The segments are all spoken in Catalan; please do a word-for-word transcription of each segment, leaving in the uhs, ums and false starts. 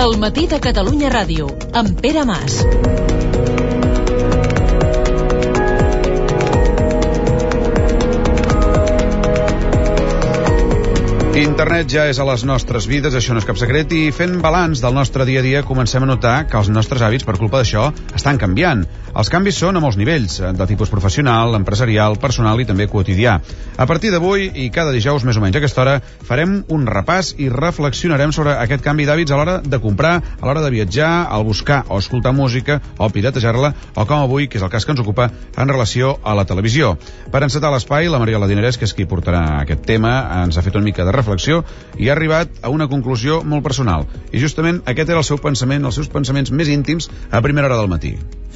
El matí de Catalunya Ràdio, amb Pere Mas. Internet ja és a les nostres vides, això no és cap secret, i fent balanç del nostre dia a dia comencem a notar que els nostres hàbits, per culpa d'això, estan canviant. Els canvis són a molts nivells, de tipus professional, empresarial, personal i també quotidià. A partir d'avui, i cada dijous més o menys a aquesta hora, farem un repàs i reflexionarem sobre aquest canvi d'hàbits a l'hora de comprar, a l'hora de viatjar, al buscar o escoltar música, o piratejar-la, o com avui, que és el cas que ens ocupa, en relació a la televisió. Per encetar l'espai, la Mariola Dinarès, que és qui portarà aquest tema, ens ha fet una mica de reflexió reflexió i ha arribat a una conclusió molt personal. I justament aquest era el seu pensament, els seus pensaments més íntims a primera hora del matí.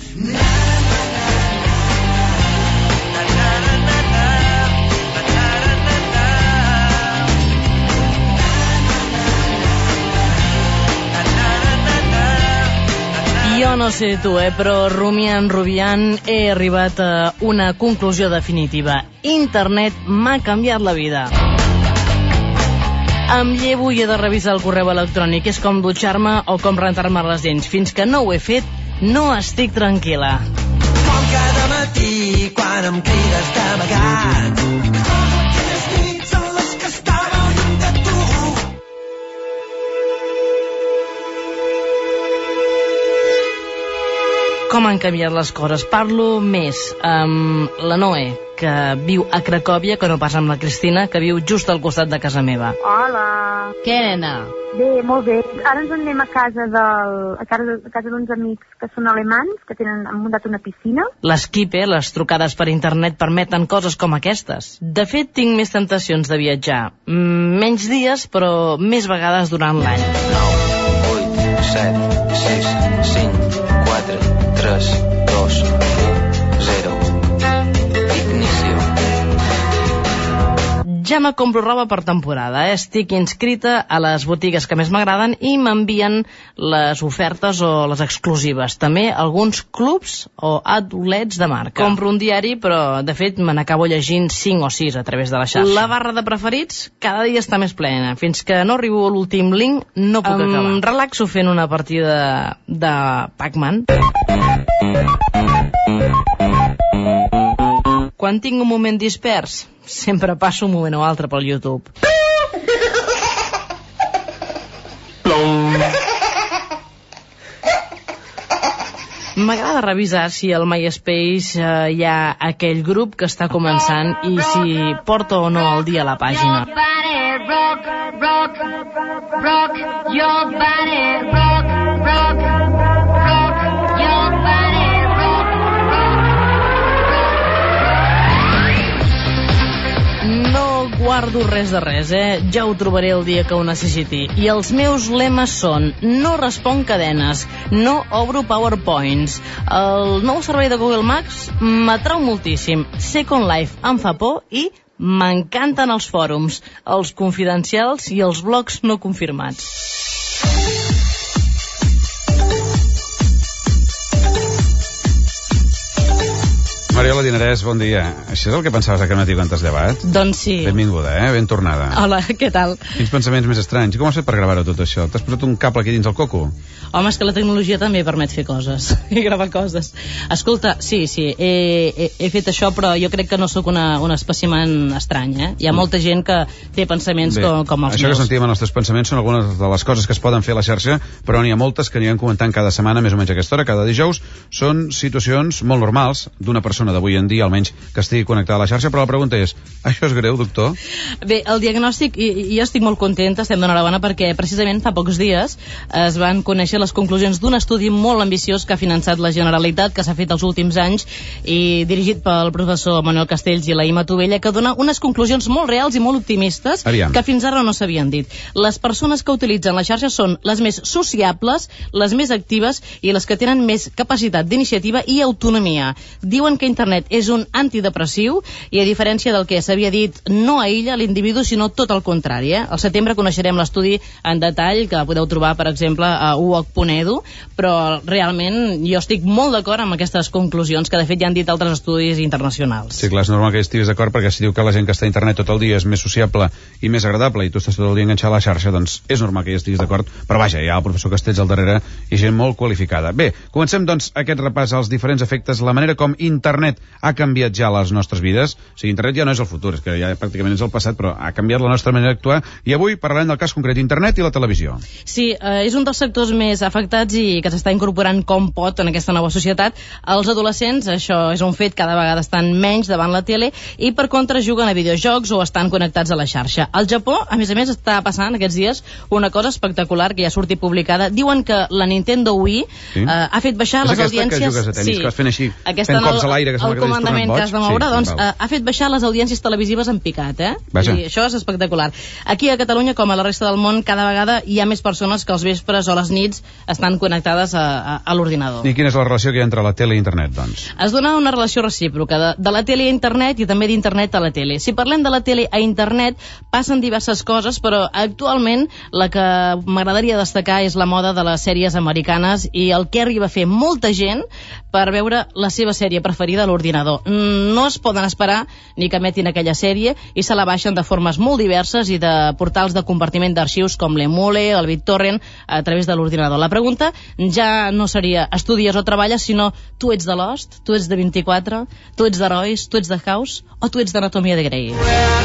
Jo no sé tu, eh, però rumiant, rumiant, he arribat a una conclusió definitiva. Internet m'ha canviat la vida. Em llevo i he de revisar el correu electrònic. És com dutxar-me o com rentar-me les dents. Fins que no ho he fet, no estic tranquil·la. Com cada matí, quan em crides d'amagat. Aquelles nits en les que estava lluny de tu. Com han canviat les coses? Parlo més amb la Noé, que viu a Cracòvia, que no pas amb la Cristina, que viu just al costat de casa meva. Hola. Què, nena? Bé, molt bé. Ara ens en anem a casa del, a casa, a casa d'uns amics que són alemans, que tenen, han muntat una piscina. L'Skype, les trucades per internet permeten coses com aquestes. De fet, tinc més temptacions de viatjar. Mm, menys dies, però més vegades durant l'any. nou, vuit, set, sis, cinc, quatre, tres, dos, u, zero. Ja me compro roba per temporada, eh? Estic inscrita a les botigues que més m'agraden i m'envien les ofertes o les exclusives. També alguns clubs o outlets de marca. Compro un diari, però de fet me n'acabo llegint cinc o sis a través de la xarxa. La barra de preferits cada dia està més plena. Fins que no arribo a l'últim link no puc acabar. Em relaxo fent una partida de Pac-Man. Quan tinc un moment dispers, sempre passo un moment o altre pel YouTube. M'agrada revisar si al MySpace eh, hi ha aquell grup que està començant i si porta o no al dia a la pàgina. Rock, rock, rock, your body, rock, rock, rock, your body, rock, rock. No guardo res de res, eh? Ja ho trobaré el dia que ho necessiti. I els meus lemes són: no responc cadenes, no obro PowerPoints. El nou servei de Google Maps m'atrau moltíssim. Second Life em fa por i m'encanten els fòrums, els confidencials i els blogs no confirmats. Mariola Dinarès, bon dia. Això és el que pensaves aquest matí quan t'has llevat? Doncs sí. Benvinguda, eh? Ben tornada. Hola, què tal? Quins pensaments més estranys. I com has fet per gravar-ho tot això? T'has posat un cable aquí dins el coco? Home, és que la tecnologia també permet fer coses i gravar coses. Escolta, sí, sí, he, he, he fet això, però jo crec que no sóc una, un espècimen estrany, eh? Hi ha molta gent que té pensaments Bé, com, com els això meus. Que sentíem en els teus pensaments són algunes de les coses que es poden fer a la xarxa, però n'hi ha moltes que anirem comentant cada setmana, més o menys a aquesta hora, cada dijous. Són situacions molt normals d'una persona d'avui en dia, almenys que estigui connectada a la xarxa, però la pregunta és: això és greu, doctor? Bé, el diagnòstic, i, i jo estic molt contenta, estem d'enhorabona, perquè precisament fa pocs dies es van conèixer les conclusions d'un estudi molt ambiciós que ha finançat la Generalitat, que s'ha fet els últims anys i dirigit pel professor Manuel Castells i la Ima Tovella, que dona unes conclusions molt reals i molt optimistes. Aviam. Que fins ara no s'havien dit. Les persones que utilitzen la xarxa són les més sociables, les més actives i les que tenen més capacitat d'iniciativa i autonomia. Diuen que internet és un antidepressiu i, a diferència del que s'havia dit, no aïlla l'individu, sinó tot el contrari. Eh? Al setembre coneixerem l'estudi en detall, que podeu trobar, per exemple, a u o c punt e d u, però realment jo estic molt d'acord amb aquestes conclusions, que de fet ja han dit altres estudis internacionals. Sí, clar, és normal que hi estiguis d'acord, perquè si diu que la gent que està a internet tot el dia és més sociable i més agradable, i tu estàs tot el dia enganxat a la xarxa, doncs és normal que hi estiguis d'acord, però vaja, hi ha el professor Castells al darrere i gent molt qualificada. Bé, comencem doncs aquest repàs als diferents efectes, la manera com internet ha canviat ja les nostres vides. O sigui, internet ja no és el futur, és que ja pràcticament és el passat, però ha canviat la nostra manera d'actuar, i avui parlarem del cas concret, internet i la televisió. Sí, eh, és un dels sectors més afectats i que s'està incorporant com pot en aquesta nova societat. Els adolescents, això és un fet, cada vegada estan menys davant la tele i per contra juguen a videojocs o estan connectats a la xarxa. Al Japó, a més a més, està passant aquests dies una cosa espectacular que ja ha sortit publicada. Diuen que la Nintendo Wii sí. eh, ha fet baixar és les audiències... És aquesta que jugues a tenis, sí. que vas fent així, aquesta fent cops a l'aire, que sembla el que comandament que has de moure, sí, doncs eh, ha fet baixar les audiències televisives en picat, eh? Vaja. I això és espectacular. Aquí a Catalunya, com a la resta del món, cada vegada hi ha més persones que als vespres o les nits estan connectades a, a, a l'ordinador. I quina és la relació que hi ha entre la tele i internet, doncs? Es dona una relació recíproca de, de la tele a internet i també d'internet a la tele. Si parlem de la tele a internet, passen diverses coses, però actualment la que m'agradaria destacar és la moda de les sèries americanes i el que arriba a fer molta gent per veure la seva sèrie preferida a l'ordinador. No es poden esperar ni que emetin aquella sèrie i se la baixen de formes molt diverses i de portals de compartiment d'arxius com l'Emule, el BitTorrent, a través de l'ordinador. La pregunta ja no seria estudies o treballes, sinó tu ets de Lost, tu ets de vint-i-quatre, tu ets d'Herois, tu ets de House o tu ets d'Anatomia de Grey.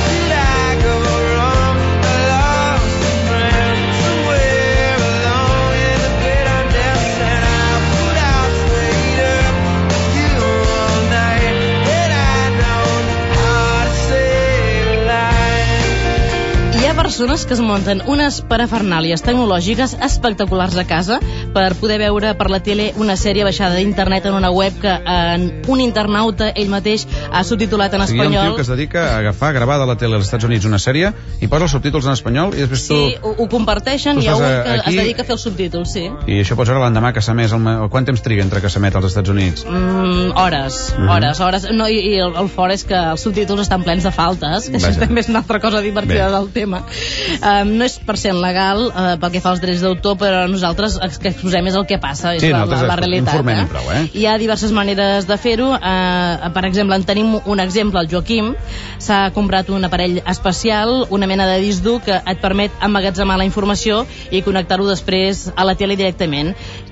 Persones que es munten unes parafernàlies tecnològiques espectaculars a casa per poder veure per la tele una sèrie baixada d'internet en una web que en un internauta ell mateix ha subtitulat en espanyol. Hi ha un tio que es dedica a agafar, gravar de la tele als Estats Units una sèrie i posa els subtítols en espanyol i després tu... Sí, ho, ho comparteixen, hi ha un que aquí, es dedica a fer els subtítols, sí. I això pots veure l'endemà que s'emet, el... quant temps triga entre que s'emet als Estats Units? Mm, hores, mm. hores, hores. No, i, i el, el fort és que els subtítols estan plens de faltes, que això també és una altra cosa divertida Bé. del tema. Um, no és per cent legal uh, pel que fa als drets d'autor, però nosaltres el que exposem és el que passa, és sí, la, la, la realitat. Eh? Prou, eh? Hi ha diverses maneres de fer-ho. Uh, per exemple, en tenim un exemple, el Joaquim s'ha comprat un aparell especial, una mena de disc dur que et permet emmagatzemar la informació i connectar-ho després a la tele directament.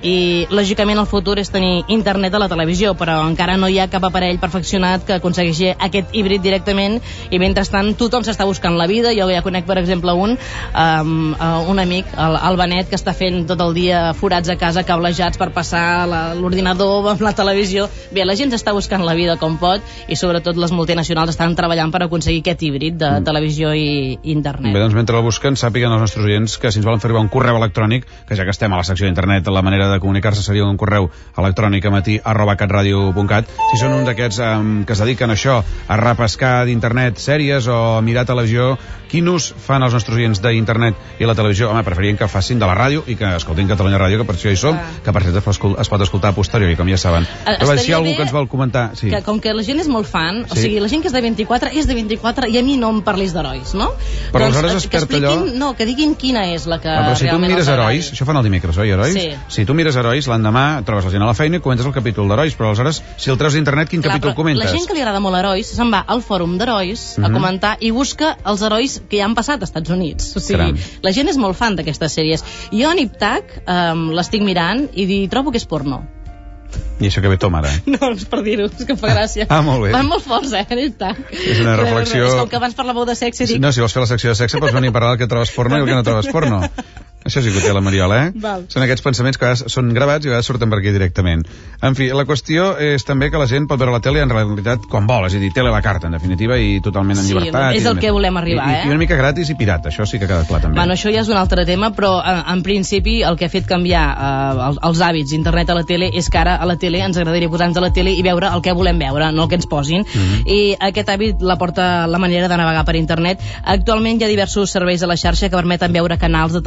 I lògicament el futur és tenir internet a la televisió, però encara no hi ha cap aparell perfeccionat que aconsegueixi aquest híbrid directament i mentrestant tothom s'està buscant la vida. Jo ja conec per exemple un Um, uh, un amic, el, el Benet, que està fent tot el dia forats a casa, cablejats per passar l'ordinador amb la televisió. Bé, la gent s'està buscant la vida com pot i sobretot les multinacionals estan treballant per aconseguir aquest híbrid de mm. televisió i internet. Bé, doncs mentre el busquen, sàpiguen els nostres oients que si ens volen fer arribar un correu electrònic, que ja que estem a la secció d'internet, la manera de comunicar-se seria un correu electrònic a matí arroba catradio punt cat. Si són un d'aquests um, que es dediquen a això, a repescar d'internet sèries o a mirar televisió, quin ús fan els nostres oients d'internet i la televisió? Home, preferien que facin de la ràdio i que escoltin Catalunya Ràdio, que per això hi som, ah. que per cert es pot, es pot escoltar a posteriori, com ja saben. Però si hi ha algú que ens vol comentar... Sí. Que, com que la gent és molt fan, sí. o sigui, la gent que és de vint-i-quatre és de vint-i-quatre i a mi no em parlis d'herois, no? Però doncs, aleshores es perd allò... No, que diguin quina és la que ah, però si tu mires Herois, això fan el dimecres, oi, Herois? Sí. Si tu mires Herois, l'endemà trobes la gent a la feina i comentes el capítol d'Herois, però aleshores, si el treus d'internet, quin Clar, capítol comentes? La gent que li agrada molt Herois se'n va al fòrum d'Herois uh -huh. a comentar i busca els herois que ja han passat als Estats Units. O sigui, Caram. la gent és molt fan d'aquestes sèries. Jo a Niptac um, l'estic mirant i di, trobo que és porno. I això que ve tom ara? No, és per dir-ho, és que em fa gràcia. Ah, molt bé. Van molt forts, eh, Niptac. És una reflexió... És com que abans parlàveu de sexe, dic... No, si vols fer la secció de sexe pots venir a parlar del que trobes porno i el que no trobes porno. Això sí que ho té la Mariola, eh? Val. Són aquests pensaments que a vegades són gravats i a vegades surten per aquí directament. En fi, la qüestió és també que la gent pot veure la tele en realitat quan vol, és a dir, tele a la carta, en definitiva, i totalment en sí, llibertat. Sí, és el que volem arribar, I, eh? I una mica gratis i pirata, això sí que ha quedat clar també. Bueno, això ja és un altre tema, però en, en principi el que ha fet canviar eh, els, els hàbits d'internet a la tele és que ara a la tele ens agradaria posar-nos a la tele i veure el que volem veure, no el que ens posin. Mm-hmm. I aquest hàbit la porta la manera de navegar per internet. Actualment hi ha diversos serveis a la xarxa que permeten veure canals de televisió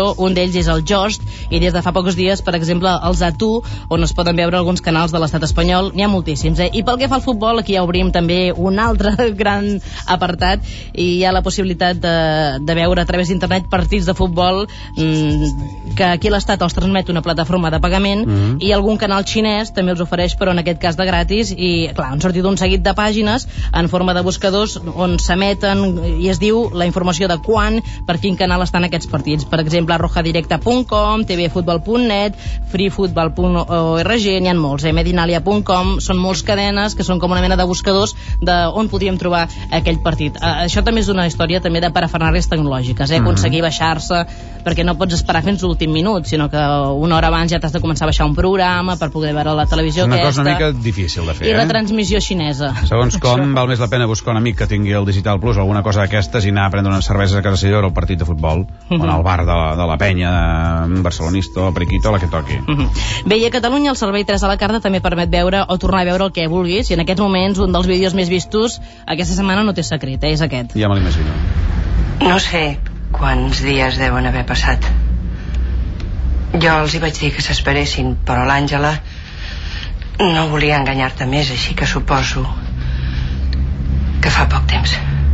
televisió, un d'ells és el Just, i des de fa pocs dies, per exemple, els A tu, on es poden veure alguns canals de l'estat espanyol, n'hi ha moltíssims, eh? I pel que fa al futbol, aquí ja obrim també un altre gran apartat, i hi ha la possibilitat de, de veure a través d'internet partits de futbol mmm, que aquí l'estat els transmet una plataforma de pagament, mm-hmm. i algun canal xinès també els ofereix, però en aquest cas de gratis, i clar, han sortit un seguit de pàgines en forma de buscadors on s'emeten i es diu la informació de quan, per quin canal estan aquests partits. Per exemple, rojadirecta punt com, tvfutbol punt net, freefootball punt org, n'hi ha molts, eh? medinalia punt com, són molts cadenes que són com una mena de buscadors d'on podríem trobar aquell partit. Uh, això també és una història també de parafernàries tecnològiques, eh? aconseguir baixar-se, perquè no pots esperar fins l'últim minut, sinó que una hora abans ja t'has de començar a baixar un programa per poder veure la televisió una aquesta. Una cosa una mica difícil de fer, I eh? retransmissió xinesa. Segons com, val més la pena buscar un amic que tingui el Digital Plus o alguna cosa d'aquestes i anar a prendre unes cerveses a casa seva o al partit de futbol, mm-hmm. o en el bar de la, de la penya, barcelonista o periquito, la que toqui. Mm-hmm. Bé, i a Catalunya el servei tres a la carta també permet veure o tornar a veure el que vulguis, i en aquests moments un dels vídeos més vistos aquesta setmana no té secret, eh? és aquest. Ja me l'imagino. No sé quants dies deuen haver passat. Jo els hi vaig dir que s'esperessin, però l'Àngela no volia enganyar-te més, així que suposo que fa poc temps.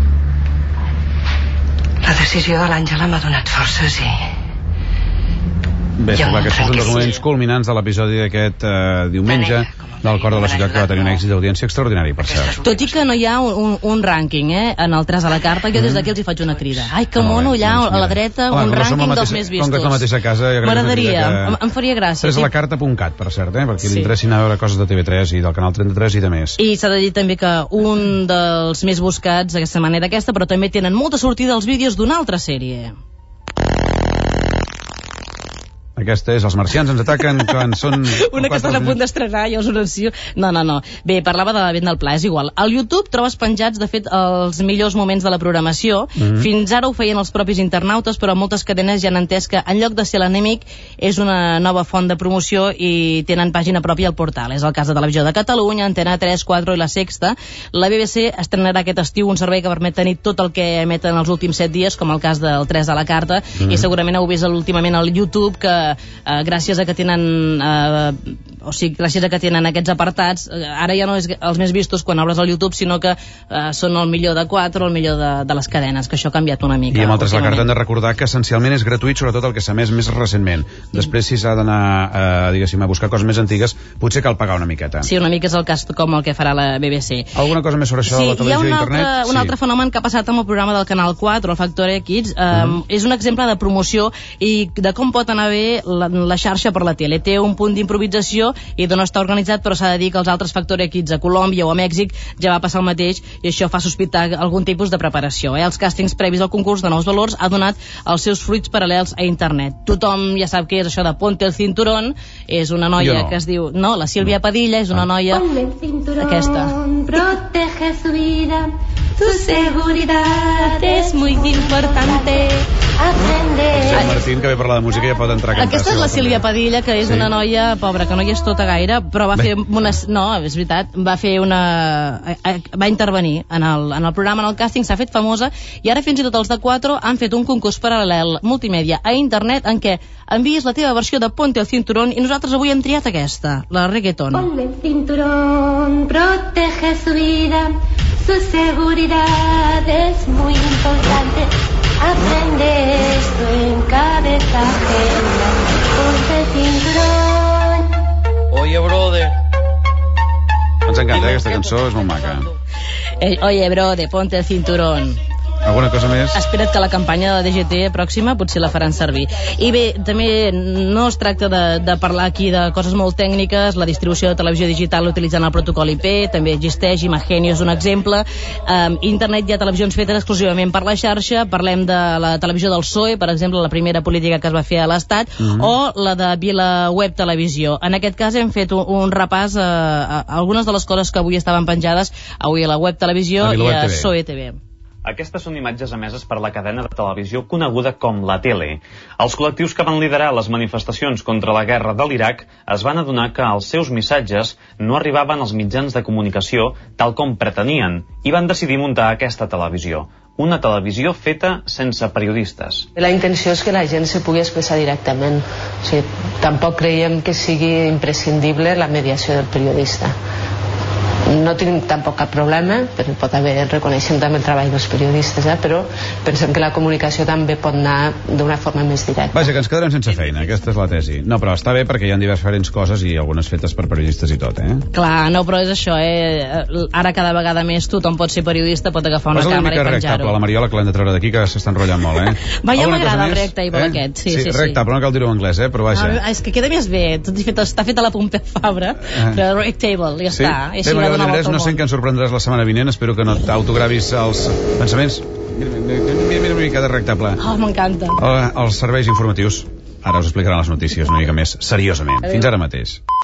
La decisió de l'Àngela m'ha donat forces i... Bé, sembla que això és un dels moments culminants de l'episodi d'aquest eh, diumenge del Cor de la Ciutat, que va tenir una èxit d'audiència extraordinari, per cert. Tot i que no hi ha un, un, un rànquing, eh, en el tres a la carta, jo des d'aquí els hi faig una crida. Ai, que mono, allà a la dreta, home, un rànquing mateixa, dels més vistos. Com que és la mateixa casa... M'agradaria, que... em faria gràcia. tres a la carta punt cat, per cert, eh, perquè sí. li interessin a veure coses de T V tres i del canal trenta-tres i de més. I s'ha de dir també que un dels més buscats aquesta setmana era aquesta, però també tenen molta sortida els vídeos d'una altra sèrie. Aquesta és Els marcians ens ataquen quan són... Una que estan a punt d'estrenar, jo us ho anuncio. No, no, no. Bé, parlava de la vent del pla, és igual. Al YouTube trobes penjats, de fet, els millors moments de la programació. Mm-hmm. Fins ara ho feien els propis internautes, però moltes cadenes ja han entès que en lloc de ser l'enemic és una nova font de promoció i tenen pàgina pròpia al portal. És el cas de Televisió de Catalunya, Antena tres, quatre i La Sexta. La B B C estrenarà aquest estiu un servei que permet tenir tot el que emeten els últims set dies, com el cas del tres a la carta, mm-hmm. i segurament heu vist últimament al YouTube que Uh, gràcies a que tenen uh, o sigui, gràcies a que tenen aquests apartats, uh, ara ja no és els més vistos quan obres el YouTube, sinó que uh, són el millor de quatre o el millor de, de les cadenes, que això ha canviat una mica. I amb altres la carta hem de recordar que essencialment és gratuït, sobretot el que s'ha més més recentment. Després, si s'ha d'anar uh, diguéssim, a buscar coses més antigues, potser cal pagar una miqueta. Sí, una mica és el cas com el que farà la B B C. Alguna cosa més sobre això sí, de la televisió i internet? Altre, un sí. altre fenomen que ha passat amb el programa del Canal quatre, el Factor X, um, uh-huh. és un exemple de promoció i de com pot anar bé la, la xarxa per la tele. Té un punt d'improvisació i de no estar organitzat, però s'ha de dir que els altres Factor X a Colòmbia o a Mèxic ja va passar el mateix, i això fa sospitar algun tipus de preparació. Eh? Els càstings previs al concurs de Nous Valors ha donat els seus fruits paral·lels a internet. Tothom ja sap què és això de Ponte el Cinturón, és una noia no. que es diu... No, la Sílvia Padilla és una ah. noia... Aquesta. Protege su vida, su seguridad es muy importante. El Martín, que ve parlar de música, ja pot entrar a cantar. Aquesta és la Sílvia Padilla, que és sí. una noia pobra, que no hi és tota gaire, però va Bé. fer una... No, és veritat, va fer una... va intervenir en el, en el programa, en el càsting, s'ha fet famosa, i ara fins i tot els de quatre han fet un concurs paral·lel multimèdia a internet en què envies la teva versió de Ponte el Cinturón, i nosaltres avui hem triat aquesta, la reggaeton. Ponte el cinturón, protege su vida, su seguridad es muy importante. Aprende esto en cabeza ajena. Ponte el cinturón. Oye, brother. Ens encanta, eh? Aquesta cançó és molt maca. Eh, oye, brother, ponte el cinturón. Alguna cosa més? Espera't que la campanya de la D G T pròxima potser la faran servir. I bé, també no es tracta de, de parlar aquí de coses molt tècniques. La distribució de televisió digital utilitzant el protocol I P també existeix, Imagenio és un exemple. Um, internet hi ha televisions fetes exclusivament per la xarxa. Parlem de la televisió del P S O E, per exemple, la primera política que es va fer a l'Estat, mm-hmm. o la de VilaWeb Televisió. En aquest cas hem fet un, un repàs a, a, a algunes de les coses que avui estaven penjades avui a la Web Televisió a i a P S O E T V. Aquestes són imatges emeses per la cadena de televisió coneguda com la Tele. Els col·lectius que van liderar les manifestacions contra la guerra de l'Iraq es van adonar que els seus missatges no arribaven als mitjans de comunicació tal com pretenien i van decidir muntar aquesta televisió. una televisió feta sense periodistes. La intenció és que la gent se pugui expressar directament. O sigui, tampoc creiem que sigui imprescindible la mediació del periodista. No tenim tampoc cap problema, però pot haver, reconeixem també el treball dels periodistes, eh? Però pensem que la comunicació també pot anar d'una forma més directa. Vaja, que ens quedarem sense feina, aquesta és la tesi. No, però està bé perquè hi ha diferents coses i algunes fetes per periodistes i tot, eh? Clar, no, però és això, eh? Ara cada vegada més tothom pot ser periodista, pot agafar una càmera i penjar-ho. La Mariola, que l'hem de treure d'aquí, que s'està enrotllant molt, eh? Va, ja m'agrada el rectable eh? aquest, sí, sí, sí. Rectable, no cal dir-ho en anglès, eh? Però vaja. Ah, és que queda més bé, està feta la Pompeu Fabra, eh. però rectable, ja sí? està. I així va donar volta al no sé en què ens sorprendràs la setmana vinent, espero que no t'autogravis els pensaments. Mira, mira, mira, mira, cada rectable. Oh, m'encanta. Els serveis informatius. Ara us explicaran les notícies una mica més seriosament. Fins ara mateix.